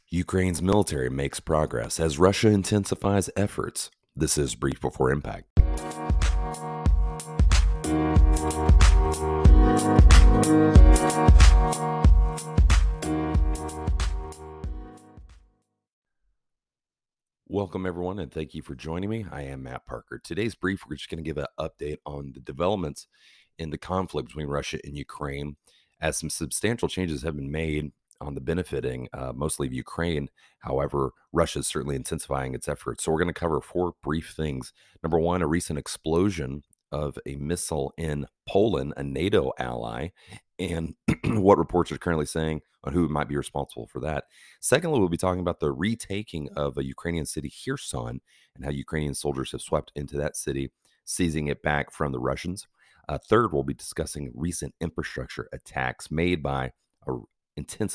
Ukraine's military makes progress as Russia intensifies efforts. This is Brief Before Impact. Welcome, everyone, and thank you for joining me. I am Matt Parker. Today's brief, we're just going to give an update on the developments in the conflict between Russia and Ukraine, as some substantial changes have been made on the benefiting mostly of Ukraine. However, Russia is certainly intensifying its efforts. So we're going to cover four brief things. Number one, a recent explosion of a missile in Poland, a NATO ally, and what reports are currently saying on who might be responsible for that. Secondly, we'll be talking about the retaking of a Ukrainian city, Kherson, and how Ukrainian soldiers have swept into that city, seizing it back from the Russians. Third, we'll be discussing recent infrastructure attacks made by an intense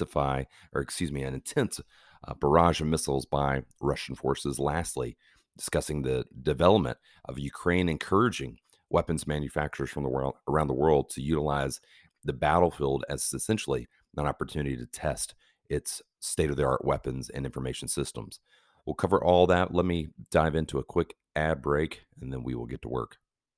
barrage of missiles by Russian forces. Lastly, discussing the development of Ukraine encouraging weapons manufacturers from the world around the world to utilize the battlefield as essentially an opportunity to test its state-of-the-art weapons and information systems. We'll cover all that. Let me dive into a quick ad break, and then we will get to work.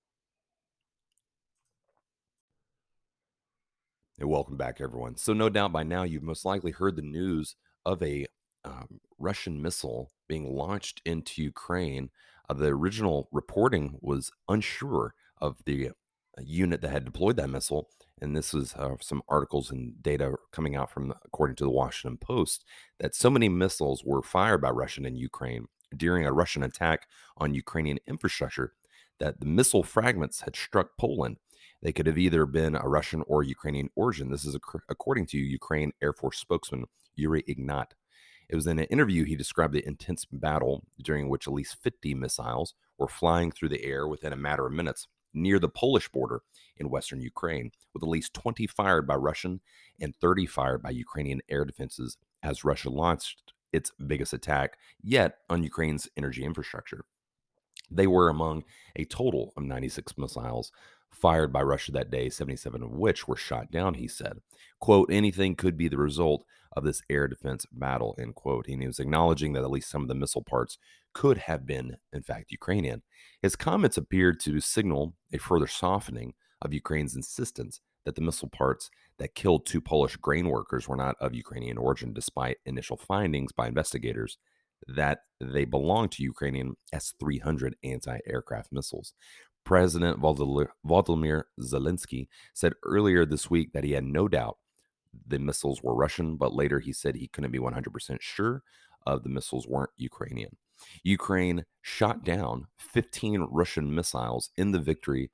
And welcome back, everyone. So no doubt by now you've most likely heard the news of a Russian missile being launched into Ukraine. The original reporting was unsure of the unit that had deployed that missile. And this was some articles and data coming out from, according to the Washington Post, that so many missiles were fired by Russia in Ukraine during a Russian attack on Ukrainian infrastructure that the missile fragments had struck Poland. They could have either been a Russian or Ukrainian origin. This is according to Ukraine Air Force spokesman Yuri Ignat. It was in an interview he described the intense battle during which at least 50 missiles were flying through the air within a matter of minutes near the Polish border in western Ukraine, with at least 20 fired by Russian and 30 fired by Ukrainian air defenses as Russia launched its biggest attack yet on Ukraine's energy infrastructure. They were among a total of 96 missiles fired by Russia that day, 77 of which were shot down, he said. Quote, anything could be the result of this air defense battle, end quote. And he was acknowledging that at least some of the missile parts could have been, in fact, Ukrainian. His comments appeared to signal a further softening of Ukraine's insistence that the missile parts that killed two Polish grain workers were not of Ukrainian origin, despite initial findings by investigators that they belong to Ukrainian S-300 anti-aircraft missiles. President Volodymyr Zelensky said earlier this week that he had no doubt the missiles were Russian, but later he said he couldn't be 100% sure of the missiles weren't Ukrainian. Ukraine shot down 15 Russian missiles in the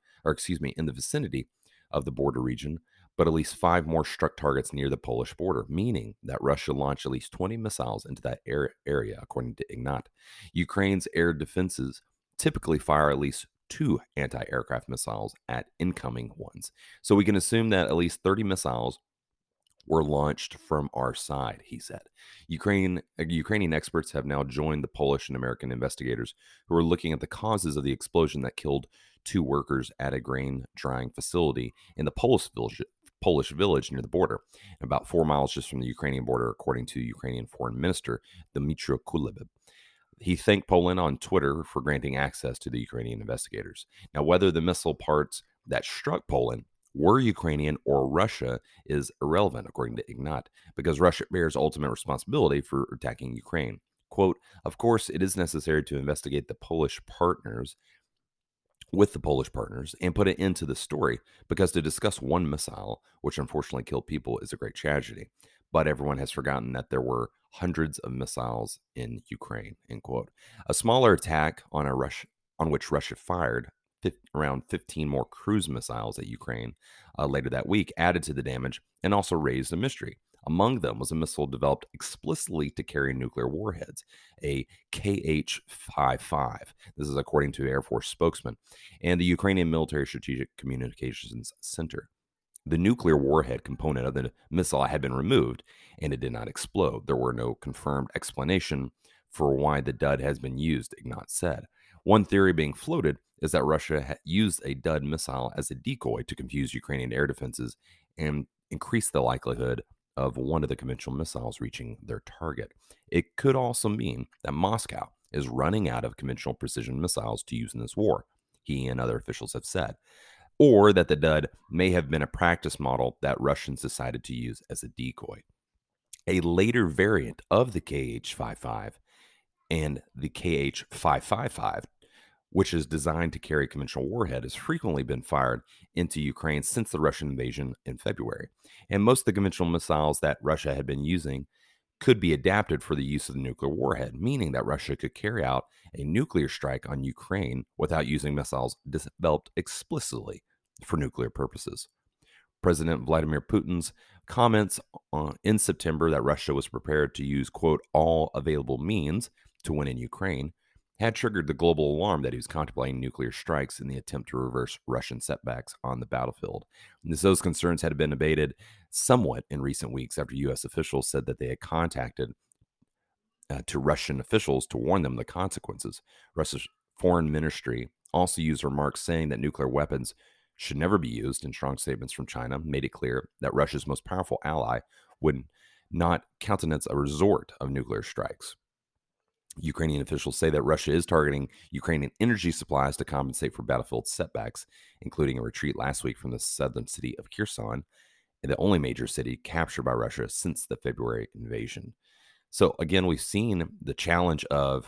vicinity of the border region, but at least 5 more struck targets near the Polish border, meaning that Russia launched at least 20 missiles into that area, according to Ignat. Ukraine's air defenses typically fire at least 2 anti-aircraft missiles at incoming ones. So we can assume that at least 30 missiles were launched from our side, he said. Ukrainian experts have now joined the Polish and American investigators who are looking at the causes of the explosion that killed 2 workers at a grain drying facility in the Polish village near the border, about 4 miles just from the Ukrainian border, according to Ukrainian Foreign Minister Dmytro Kuleba. He thanked Poland on Twitter for granting access to the Ukrainian investigators. Now, whether the missile parts that struck Poland were Ukrainian or Russia is irrelevant, according to Ignat, because Russia bears ultimate responsibility for attacking Ukraine. Quote, of course, it is necessary to investigate the Polish partners and put it into the story, because to discuss one missile, which unfortunately killed people, is a great tragedy. But everyone has forgotten that there were hundreds of missiles in Ukraine, end quote. A smaller attack on which Russia fired around 15 more cruise missiles at Ukraine later that week added to the damage and also raised a mystery. Among them was a missile developed explicitly to carry nuclear warheads, a Kh-55. This is according to Air Force spokesman and the Ukrainian Military Strategic Communications Center. The nuclear warhead component of the missile had been removed, and it did not explode. There were no confirmed explanation for why the dud has been used, Ignat said. One theory being floated is that Russia used a dud missile as a decoy to confuse Ukrainian air defenses and increase the likelihood of one of the conventional missiles reaching their target. It could also mean that Moscow is running out of conventional precision missiles to use in this war, he and other officials have said, or that the dud may have been a practice model that Russians decided to use as a decoy. A later variant of the KH-55 and the KH-555, which is designed to carry a conventional warhead, has frequently been fired into Ukraine since the Russian invasion in February. And most of the conventional missiles that Russia had been using could be adapted for the use of the nuclear warhead, meaning that Russia could carry out a nuclear strike on Ukraine without using missiles developed explicitly for nuclear purposes. President Vladimir Putin's comments in September that Russia was prepared to use, quote, all available means to win in Ukraine had triggered the global alarm that he was contemplating nuclear strikes in the attempt to reverse Russian setbacks on the battlefield. And those concerns had been abated somewhat in recent weeks after U.S. officials said that they had contacted to Russian officials to warn them of the consequences. Russia's foreign ministry also used remarks saying that nuclear weapons should never be used, and strong statements from China made it clear that Russia's most powerful ally would not countenance a resort of nuclear strikes. Ukrainian officials say that Russia is targeting Ukrainian energy supplies to compensate for battlefield setbacks, including a retreat last week from the southern city of Kherson, the only major city captured by Russia since the February invasion. So, again, we've seen the challenge of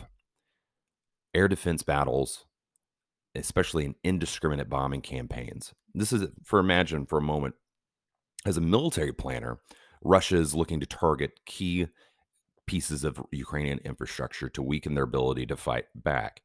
air defense battles, especially in indiscriminate bombing campaigns. This is for imagine for a moment, as a military planner, Russia is looking to target key pieces of Ukrainian infrastructure to weaken their ability to fight back.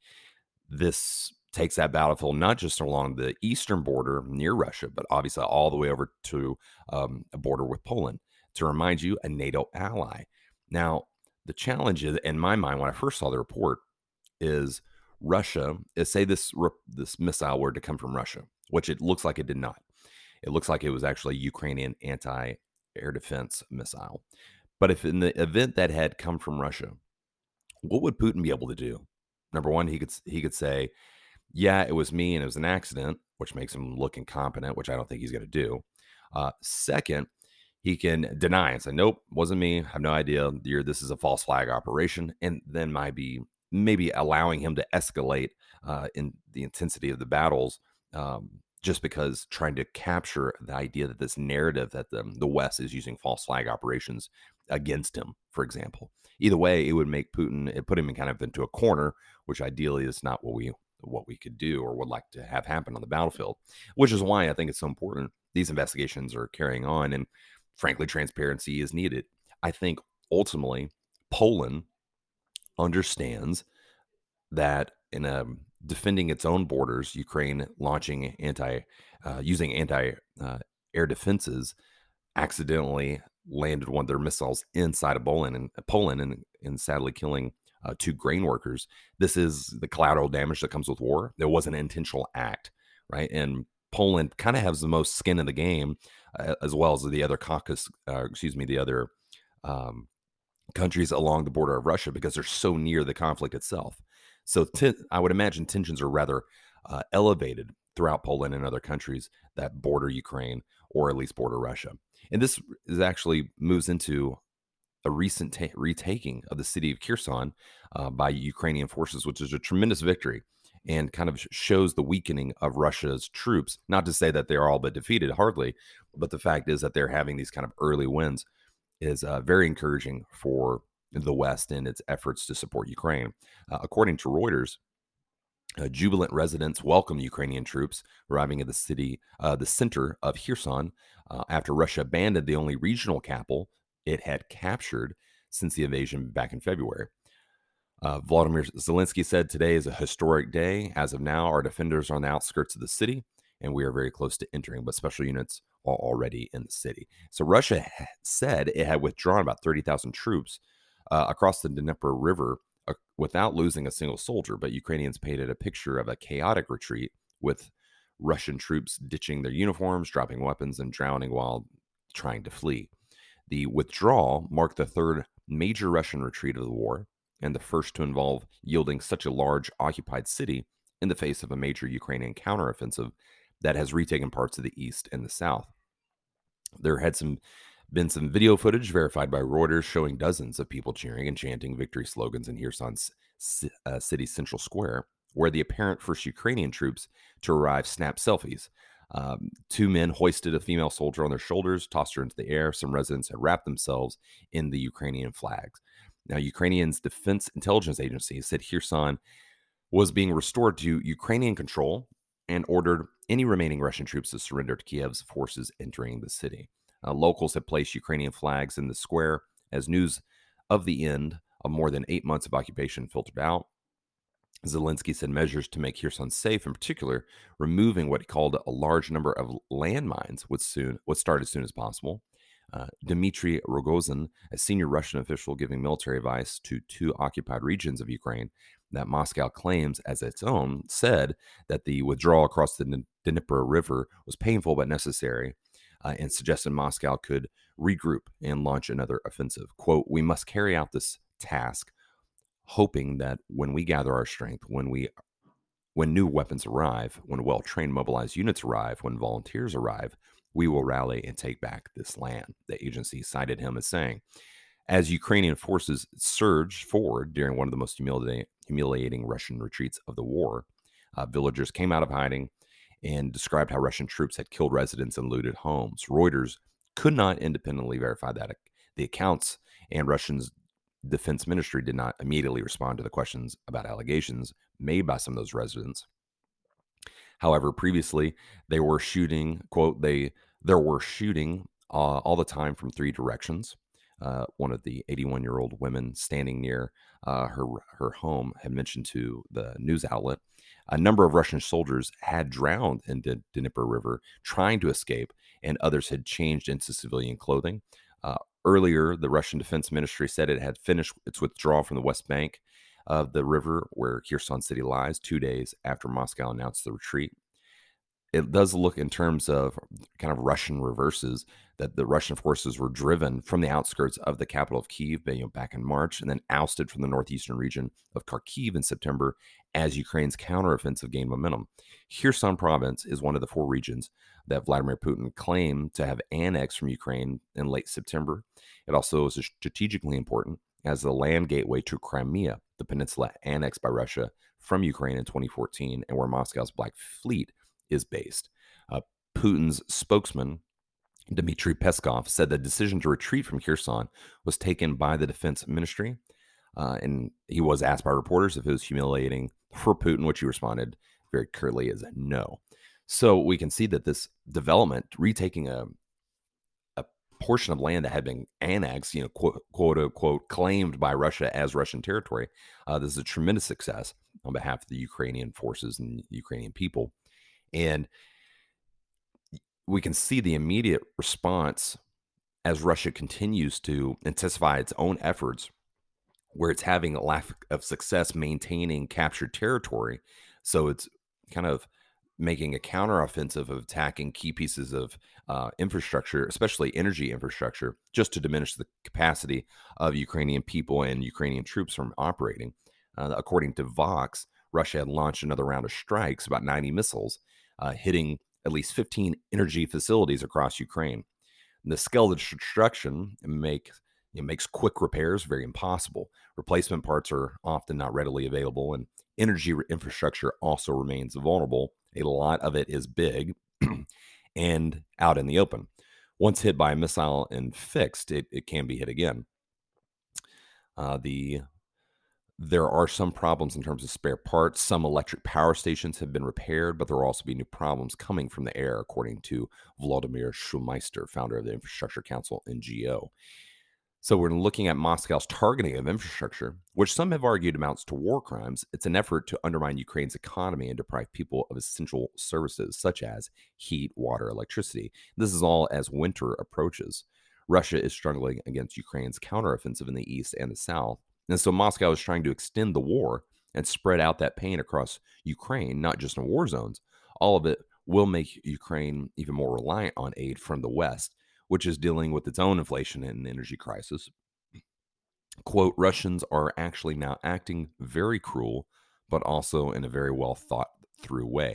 This takes that battlefield not just along the eastern border near Russia, but obviously all the way over to a border with Poland. To remind you, a NATO ally. Now, the challenge is, in my mind, when I first saw the report, is Russia. Say this missile were to come from Russia, which it looks like it did not. It looks like it was actually a Ukrainian anti-air defense missile. But if in the event that had come from Russia, what would Putin be able to do? Number one, he could say, "Yeah, it was me and it was an accident," which makes him look incompetent, which I don't think he's going to do. Second, he can deny and say, "Nope, wasn't me. I have no idea. This is a false flag operation," and then might be maybe allowing him to escalate in the intensity of the battles, just because trying to capture the idea that this narrative that the West is using false flag operations against him, for example. Either way, it would make Putin, it put him in kind of into a corner, which ideally is not what we could do or would like to have happen on the battlefield, which is why I think it's so important these investigations are carrying on, and frankly, transparency is needed. I think ultimately Poland understands that in defending its own borders, Ukraine launching using anti air defenses accidentally landed one of their missiles inside of Poland, and sadly killing two grain workers. This is the collateral damage that comes with war. There was an intentional act, right? And Poland kind of has the most skin in the game, as well as the other the other um, countries along the border of Russia, because they're so near the conflict itself. So I would imagine tensions are rather elevated throughout Poland and other countries that border Ukraine or at least border Russia. And this is actually moves into a recent retaking of the city of Kherson by Ukrainian forces, which is a tremendous victory and kind of shows the weakening of Russia's troops. Not to say that they're all but defeated, hardly, but the fact is that they're having these kind of early wins is very encouraging for the West in its efforts to support Ukraine. According to Reuters, jubilant residents welcomed Ukrainian troops arriving at the center of Kherson, after Russia abandoned the only regional capital it had captured since the invasion back in February. Volodymyr Zelensky said, "Today is a historic day. As of now, our defenders are on the outskirts of the city, and we are very close to entering, but special units are already in the city." So Russia said it had withdrawn about 30,000 troops across the Dnieper River without losing a single soldier, but Ukrainians painted a picture of a chaotic retreat with Russian troops ditching their uniforms, dropping weapons, and drowning while trying to flee. The withdrawal marked the third major Russian retreat of the war and the first to involve yielding such a large occupied city in the face of a major Ukrainian counteroffensive that has retaken parts of the east and the south. There had Been some video footage verified by Reuters showing dozens of people cheering and chanting victory slogans in Kherson's city's central square, where the apparent first Ukrainian troops to arrive snapped selfies. Two men hoisted a female soldier on their shoulders, tossed her into the air. Some residents had wrapped themselves in the Ukrainian flags. Now, Ukrainian's Defense Intelligence Agency said Kherson was being restored to Ukrainian control and ordered any remaining Russian troops to surrender to Kiev's forces entering the city. Locals have placed Ukrainian flags in the square as news of the end of more than 8 months of occupation filtered out. Zelensky said measures to make Kherson safe, in particular, removing what he called a large number of landmines, would start as soon as possible. Dmitry Rogozin, a senior Russian official giving military advice to two occupied regions of Ukraine that Moscow claims as its own, said that the withdrawal across the Dnieper River was painful but necessary, and suggested Moscow could regroup and launch another offensive. Quote, "We must carry out this task, hoping that when we gather our strength, when new weapons arrive, when well-trained mobilized units arrive, when volunteers arrive, we will rally and take back this land," the agency cited him as saying. As Ukrainian forces surged forward during one of the most humiliating Russian retreats of the war, villagers came out of hiding and described how Russian troops had killed residents and looted homes. Reuters could not independently verify that the accounts, and Russia's defense ministry did not immediately respond to the questions about allegations made by some of those residents. However, previously they were shooting, quote, there were shooting all the time from three directions. One of the 81-year-old women standing near her home had mentioned to the news outlet a number of Russian soldiers had drowned in the Dnieper River trying to escape, and others had changed into civilian clothing. Earlier, the Russian Defense Ministry said it had finished its withdrawal from the West Bank of the river where Kherson City lies 2 days after Moscow announced the retreat. It does look, in terms of kind of Russian reverses, that the Russian forces were driven from the outskirts of the capital of Kyiv, back in March, and then ousted from the northeastern region of Kharkiv in September as Ukraine's counteroffensive gained momentum. Kherson province is one of the four regions that Vladimir Putin claimed to have annexed from Ukraine in late September. It also is strategically important as the land gateway to Crimea, the peninsula annexed by Russia from Ukraine in 2014, and where Moscow's Black Fleet is based. Putin's spokesman, Dmitry Peskov, said the decision to retreat from Kherson was taken by the defense ministry. And he was asked by reporters if it was humiliating for Putin, which he responded very curtly as a no. So we can see that this development, retaking a portion of land that had been annexed, quote unquote, claimed by Russia as Russian territory, this is a tremendous success on behalf of the Ukrainian forces and the Ukrainian people. And we can see the immediate response as Russia continues to intensify its own efforts, where it's having a lack of success maintaining captured territory. So it's kind of making a counteroffensive of attacking key pieces of infrastructure, especially energy infrastructure, just to diminish the capacity of Ukrainian people and Ukrainian troops from operating. According to Vox, Russia had launched another round of strikes, about 90 missiles, hitting at least 15 energy facilities across Ukraine. And the scale of destruction makes quick repairs very impossible. Replacement parts are often not readily available, and energy infrastructure also remains vulnerable. A lot of it is big and out in the open. Once hit by a missile and fixed, it can be hit again. There are some problems in terms of spare parts. Some electric power stations have been repaired, but there will also be new problems coming from the air, according to Volodymyr Schulmeister, founder of the Infrastructure Council, NGO. So we're looking at Moscow's targeting of infrastructure, which some have argued amounts to war crimes. It's an effort to undermine Ukraine's economy and deprive people of essential services such as heat, water, electricity. This is all as winter approaches. Russia is struggling against Ukraine's counteroffensive in the east and the south. And so Moscow is trying to extend the war and spread out that pain across Ukraine, not just in war zones. All of it will make Ukraine even more reliant on aid from the West, which is dealing with its own inflation and energy crisis. Quote, Russians are actually now acting very cruel, but also in a very well thought through way.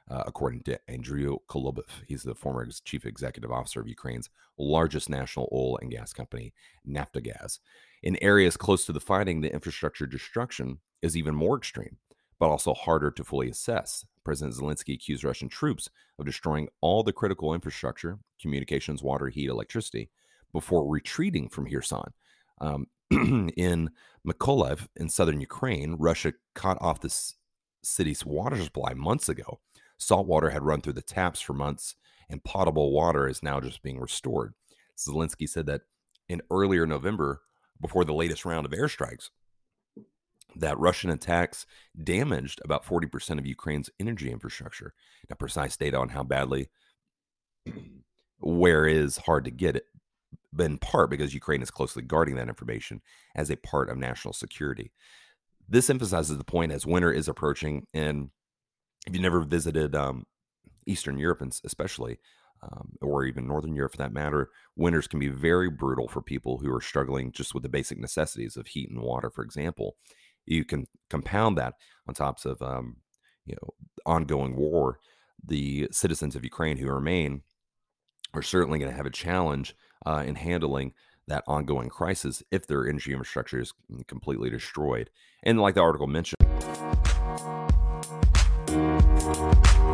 according to Andriy Kolobuv. He's the former chief executive officer of Ukraine's largest national oil and gas company, Naftogaz. In areas close to the fighting, the infrastructure destruction is even more extreme, but also harder to fully assess. President Zelensky accused Russian troops of destroying all the critical infrastructure, communications, water, heat, electricity, before retreating from Kherson. In Mykolaiv, in southern Ukraine, Russia cut off the city's water supply months ago. Salt water had run through the taps for months, and potable water is now just being restored. Zelensky said that in earlier November, before the latest round of airstrikes, that Russian attacks damaged about 40% of Ukraine's energy infrastructure. Now, precise data on how badly, where is hard to get it, but in part because Ukraine is closely guarding that information as a part of national security. This emphasizes the point as winter is approaching, and if you never visited Eastern Europe, especially, or even Northern Europe for that matter, winters can be very brutal for people who are struggling just with the basic necessities of heat and water, for example. You can compound that on tops of ongoing war. The citizens of Ukraine who remain are certainly going to have a challenge in handling that ongoing crisis if their energy infrastructure is completely destroyed. And like the article mentioned,